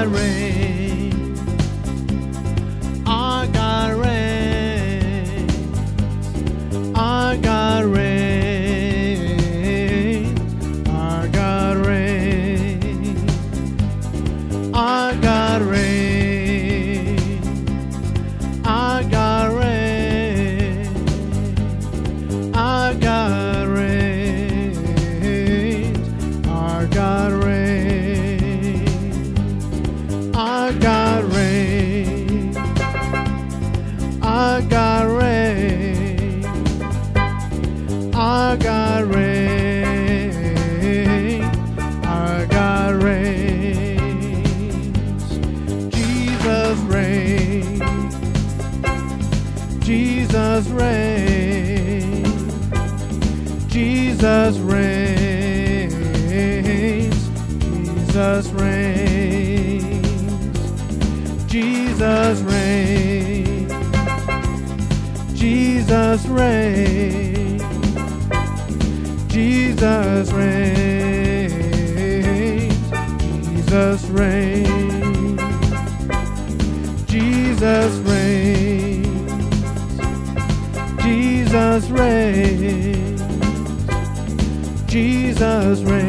God reigns. Our God reigns. Our God reigns. Our God reigns. Our God reigns. Our God reigns. Our God reigns. Our God reigns. Our God reigns. Our God reigns. Our God reigns. Our God reigns. Jesus reigns. Jesus reigns. Jesus reigns. Jesus reigns. Jesus reigns. Jesus reigns. Jesus reigns. Jesus reigns. Jesus reigns. Jesus reigns. Jesus reigns.